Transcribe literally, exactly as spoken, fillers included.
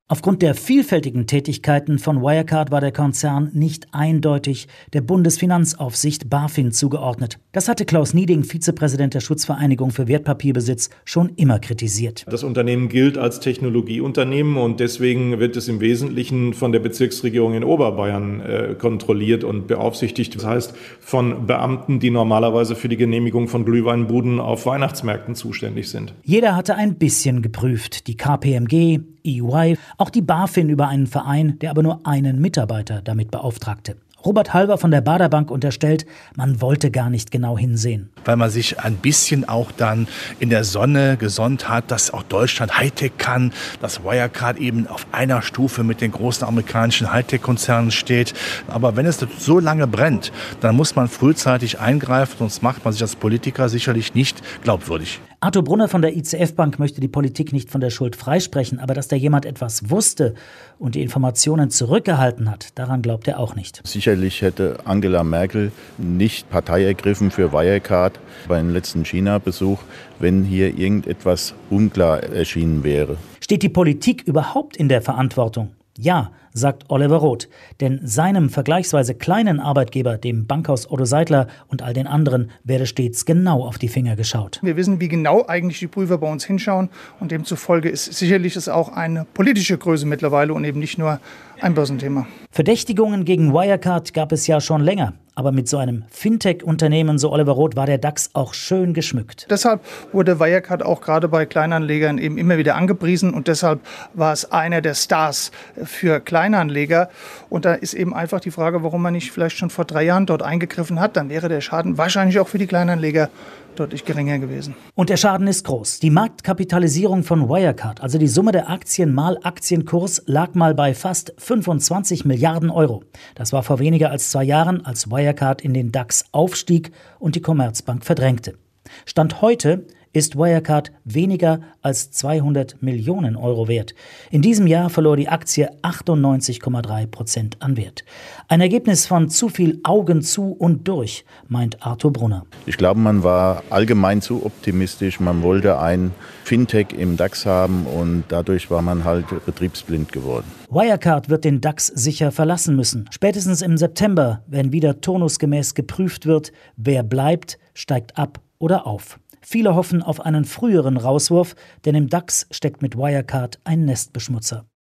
Aufgrund der vielfältigen Tätigkeiten von Wirecard war der Konzern nicht eindeutig der Bundesfinanzaufsicht BaFin zugeordnet. Das hatte Klaus Nieding, Vizepräsident der Schutzvereinigung für Wertpapierbesitz, schon immer kritisiert. Das Unternehmen gilt als Technologieunternehmen und deswegen wird es im Wesentlichen von der Bezirksregierung in Oberbayern äh, kontrolliert und beaufsichtigt. Das heißt, von Beamten, die normalerweise für die Genehmigung von Glühweinbuden auf Weihnachtsmärkten zuständig sind. Jeder hatte ein bisschen geprüft. Die K P M G, E Y, auch die BaFin über einen Verein, der aber nur einen Mitarbeiter damit beauftragte. Robert Halver von der Baader Bank unterstellt, man wollte gar nicht genau hinsehen. Weil man sich ein bisschen auch dann in der Sonne gesonnt hat, dass auch Deutschland Hightech kann, dass Wirecard eben auf einer Stufe mit den großen amerikanischen Hightech-Konzernen steht. Aber wenn es so lange brennt, dann muss man frühzeitig eingreifen, sonst macht man sich als Politiker sicherlich nicht glaubwürdig. Arthur Brunner von der I C F-Bank möchte die Politik nicht von der Schuld freisprechen, aber dass da jemand etwas wusste und die Informationen zurückgehalten hat, daran glaubt er auch nicht. Sicherlich hätte Angela Merkel nicht Partei ergriffen für Wirecard beim letzten China-Besuch, wenn hier irgendetwas unklar erschienen wäre. Steht die Politik überhaupt in der Verantwortung? Ja, sagt Oliver Roth, denn seinem vergleichsweise kleinen Arbeitgeber, dem Bankhaus Otto Seidler und all den anderen, werde stets genau auf die Finger geschaut. Wir wissen, wie genau eigentlich die Prüfer bei uns hinschauen und demzufolge ist sicherlich es auch eine politische Größe mittlerweile und eben nicht nur ein Börsenthema. Verdächtigungen gegen Wirecard gab es ja schon länger. Aber mit so einem Fintech-Unternehmen, so Oliver Roth, war der DAX auch schön geschmückt. Deshalb wurde Wirecard auch gerade bei Kleinanlegern eben immer wieder angepriesen und deshalb war es einer der Stars für Kleinanleger. Und da ist eben einfach die Frage, warum man nicht vielleicht schon vor drei Jahren dort eingegriffen hat. Dann wäre der Schaden wahrscheinlich auch für die Kleinanleger deutlich geringer gewesen. Und der Schaden ist groß. Die Marktkapitalisierung von Wirecard, also die Summe der Aktien mal Aktienkurs, lag mal bei fast fünfundzwanzig Milliarden Euro. Das war vor weniger als zwei Jahren, als Wirecard in den DAX aufstieg und die Commerzbank verdrängte. Stand heute ist Wirecard weniger als zweihundert Millionen Euro wert. In diesem Jahr verlor die Aktie achtundneunzig Komma drei Prozent an Wert. Ein Ergebnis von zu viel Augen zu und durch, meint Arthur Brunner. Ich glaube, man war allgemein zu optimistisch. Man wollte ein Fintech im DAX haben und dadurch war man halt betriebsblind geworden. Wirecard wird den DAX sicher verlassen müssen. Spätestens im September, wenn wieder turnusgemäß geprüft wird, wer bleibt, steigt ab oder auf. Viele hoffen auf einen früheren Rauswurf, denn im DAX steckt mit Wirecard ein Nestbeschmutzer.